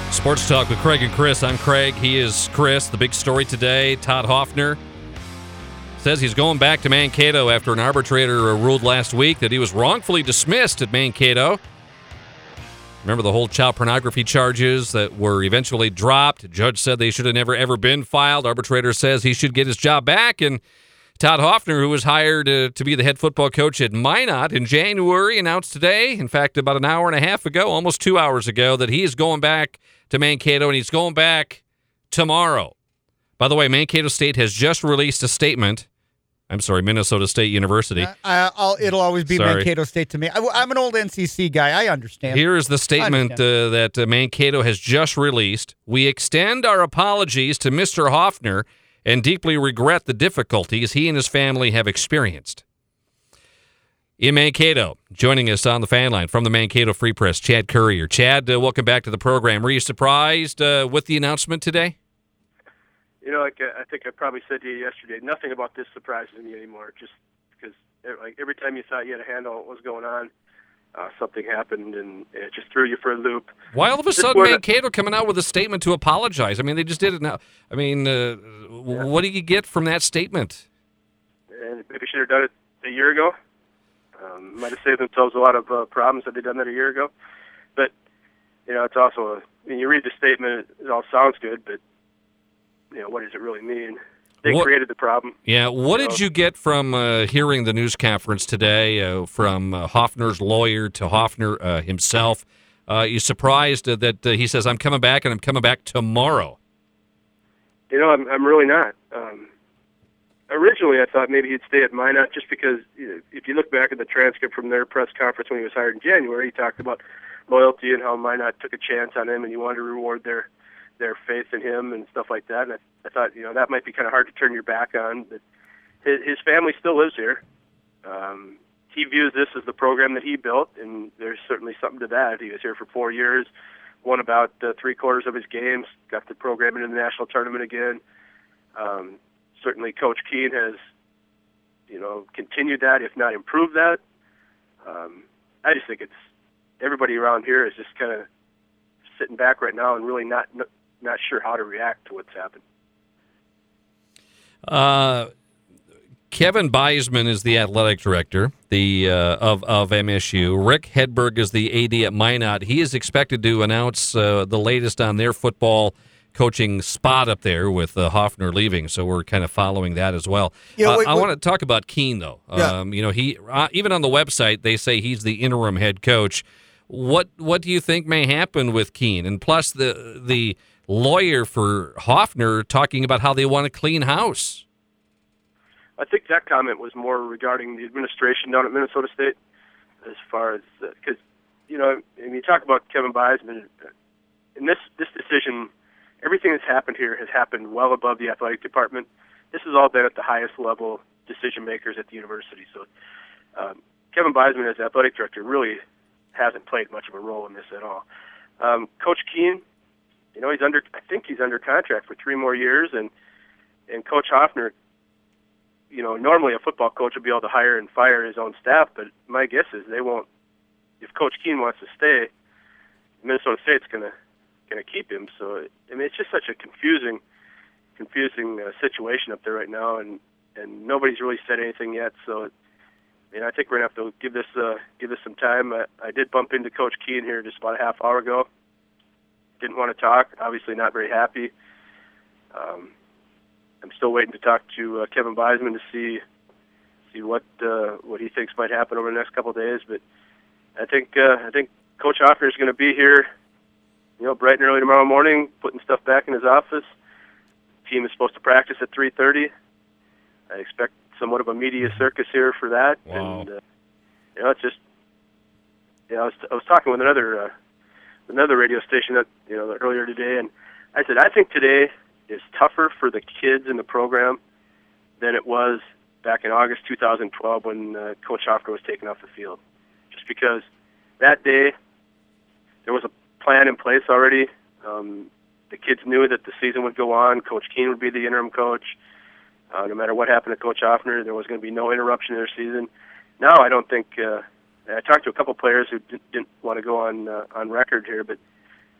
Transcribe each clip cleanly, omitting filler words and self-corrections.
Sports Talk with Craig and Chris. I'm Craig. He is Chris. The big story today, Todd Hoffner says he's going back to Mankato after an arbitrator ruled last week that he was wrongfully dismissed at Mankato. Remember the whole child pornography charges that were eventually dropped? The judge said they should have never, ever been filed. Arbitrator says he should get his job back. And Todd Hoffner, who was hired to be the head football coach at Minot in January, announced today, in fact, about an hour and a half ago, almost 2 hours ago, that he is going back to Mankato, and he's going back tomorrow. By the way, Mankato State has just released a statement. I'm sorry, Minnesota State University. It'll always be Sorry. Mankato State to me. I'm an old NCC guy. I understand. Here is the statement that Mankato has just released. We extend our apologies to Mr. Hoffner and deeply regret the difficulties he and his family have experienced. In Mankato, joining us on the fan line from the Mankato Free Press, Chad Courier. Chad, welcome back to the program. Were you surprised with the announcement today? You know, I think I probably said to you yesterday, nothing about this surprises me anymore, just because every time you thought you had a handle on what was going on, something happened, and it just threw you for a loop. Why all of a sudden Mankato coming out with a statement to apologize? I mean, they just did it now. I mean, what do you get from that statement? And maybe should have done it a year ago. Might have saved themselves a lot of problems had they done that a year ago. But, you know, it's also, when you read the statement, it all sounds good, but, you know, what does it really mean? They created the problem. Yeah, what did you get from hearing the news conference today from Hoffner's lawyer to Hoffner himself? You surprised that he says, I'm coming back, and I'm coming back tomorrow? You know, I'm really not. Originally, I thought maybe he'd stay at Minot just because, you know, if you look back at the transcript from their press conference when he was hired in January, he talked about loyalty and how Minot took a chance on him and he wanted to reward their faith in him and stuff like that. And I thought, you know, that might be kind of hard to turn your back on. But his family still lives here. He views this as the program that he built, and there's certainly something to that. He was here for 4 years, won about 3/4 of his games, got the program into the national tournament again. Certainly Coach Keene has, you know, continued that, if not improved that. I just think everybody around here is just kind of sitting back right now and really not sure how to react to what's happened. Kevin Beisman is the athletic director of MSU. Rick Hedberg is the AD at Minot. He is expected to announce the latest on their football coaching spot up there with Hoffner leaving, so we're kind of following that as well. I want to talk about Keene, though. Yeah. You know, he even on the website they say he's the interim head coach. What do you think may happen with Keene? And plus the lawyer for Hoffner talking about how they want to clean house. I think that comment was more regarding the administration down at Minnesota State, as far as because you know, when you talk about Kevin Beisman, in this decision, everything that's happened here has happened well above the athletic department. This has all been at the highest level decision makers at the university. So Kevin Beisman, as athletic director, really hasn't played much of a role in this at all. Coach Keene, you know, I think he's under contract for 3 more years, and Coach Hoffner, you know, normally a football coach will be able to hire and fire his own staff, but my guess is they won't. If Coach Keene wants to stay, Minnesota State's gonna keep him. So I mean, it's just such a confusing situation up there right now, and nobody's really said anything yet. So I think we're gonna have to give this some time. I did bump into Coach Keene here just about a half hour ago. Didn't want to talk. Obviously, not very happy. I'm still waiting to talk to Kevin Beisman to see what he thinks might happen over the next couple of days. But I think Coach Hoffner is going to be here, you know, bright and early tomorrow morning, putting stuff back in his office. The team is supposed to practice at 3:30. I expect somewhat of a media circus here for that. Wow. And you know, it's just, you know, I was talking with another radio station that, you know, earlier today, and I said I think today is tougher for the kids in the program than it was back in August 2012 when Coach Hoffner was taken off the field. Just because that day there was a plan in place already. The kids knew that the season would go on. Coach Keene would be the interim coach. No matter what happened to Coach Hoffner, there was going to be no interruption in their season. Now I don't think I talked to a couple players who didn't want to go on record here, but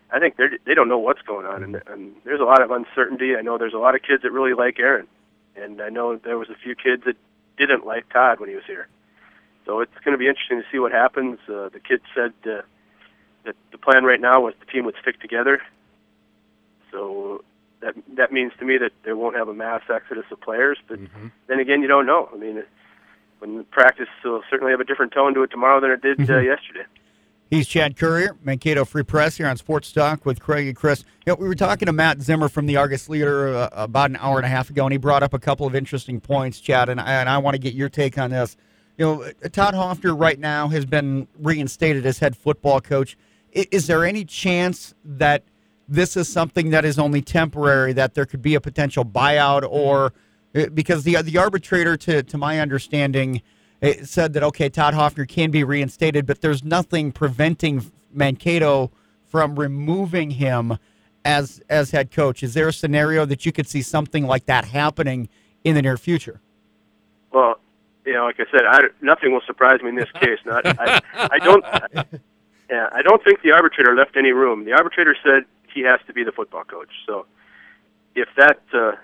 I think they don't know what's going on, and there's a lot of uncertainty. I know there's a lot of kids that really like Aaron, and I know there was a few kids that didn't like Todd when he was here. So it's going to be interesting to see what happens. The kid said that the plan right now was the team would stick together. So that means to me that they won't have a mass exodus of players. But then again, you don't know. I mean, when the practice will certainly have a different tone to it tomorrow than it did yesterday. He's Chad Courier, Mankato Free Press here on Sports Talk with Craig and Chris. You know, we were talking to Matt Zimmer from the Argus Leader about an hour and a half ago, and he brought up a couple of interesting points, Chad, and I want to get your take on this. You know, Todd Hoffner right now has been reinstated as head football coach. Is there any chance that this is something that is only temporary, that there could be a potential buyout, or because the arbitrator, to my understanding, it said that, okay, Todd Hoffner can be reinstated, but there's nothing preventing Mankato from removing him as head coach. Is there a scenario that you could see something like that happening in the near future? Well, you know, like I said, nothing will surprise me in this case. I don't think the arbitrator left any room. The arbitrator said he has to be the football coach. So if that...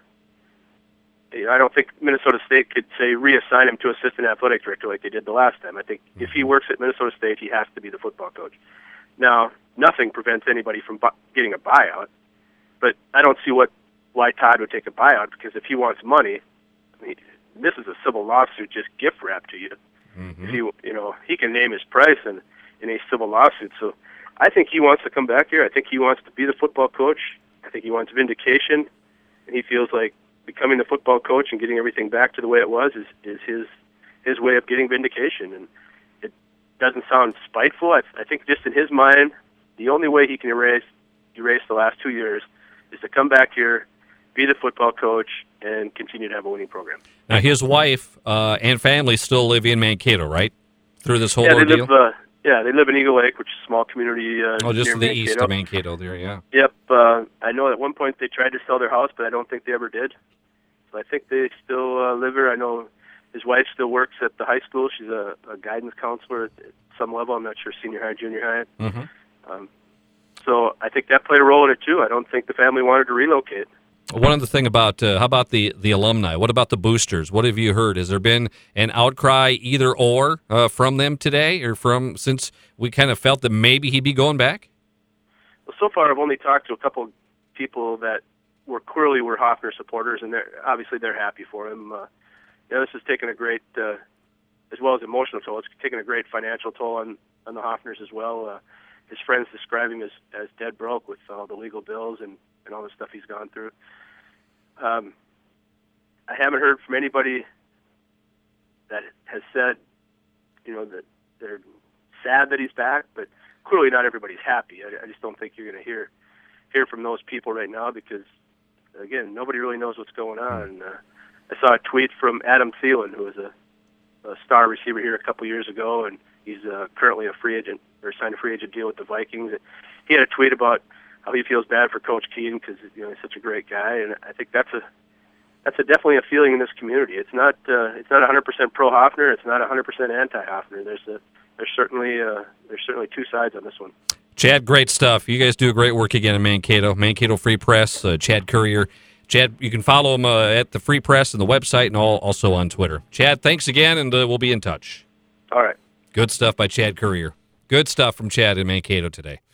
I don't think Minnesota State could, say, reassign him to assistant athletic director like they did the last time. I think if he works at Minnesota State, he has to be the football coach. Now, nothing prevents anybody from getting a buyout, but I don't see why Todd would take a buyout, because if he wants money, I mean, this is a civil lawsuit just gift wrapped to you. If he can name his price in a civil lawsuit. So I think he wants to come back here. I think he wants to be the football coach. I think he wants vindication, and he feels like becoming the football coach and getting everything back to the way it was is his way of getting vindication. And it doesn't sound spiteful. I think just in his mind, the only way he can erase the last 2 years is to come back here, be the football coach, and continue to have a winning program. Now, his wife and family still live in Mankato, right? Through this whole ordeal? They live in Eagle Lake, which is a small community. Just to the east of Mankato there, yeah. Yep. I know at one point they tried to sell their house, but I don't think they ever did. So I think they still live here. I know his wife still works at the high school. She's a guidance counselor at some level. I'm not sure, senior high, junior high. So I think that played a role in it, too. I don't think the family wanted to relocate. One other thing about, how about the alumni? What about the boosters? What have you heard? Has there been an outcry either or from them today, or since we kind of felt that maybe he'd be going back? Well, so far I've only talked to a couple people that clearly were Hoffner supporters, and they're happy for him. This has taken a great, as well as emotional toll, it's taken a great financial toll on the Hoffners as well. His friends describe him as dead broke with all the legal bills and all the stuff he's gone through. I haven't heard from anybody that has said, that they're sad that he's back, but clearly not everybody's happy. I just don't think you're going to hear from those people right now, because, again, nobody really knows what's going on. I saw a tweet from Adam Thielen, who was a star receiver here a couple years ago, and he's currently a free agent, or signed a free agent deal with the Vikings. He had a tweet about how he feels bad for Coach Keene because he's such a great guy, and I think that's definitely a feeling in this community. It's not 100% pro Hoffner. It's not 100% anti Hoffner. There's certainly two sides on this one. Chad, great stuff. You guys do great work again in Mankato Free Press. Chad Courier. Chad, you can follow him at the Free Press and the website, and also on Twitter. Chad, thanks again, and we'll be in touch. All right. Good stuff by Chad Courier. Good stuff from Chad in Mankato today.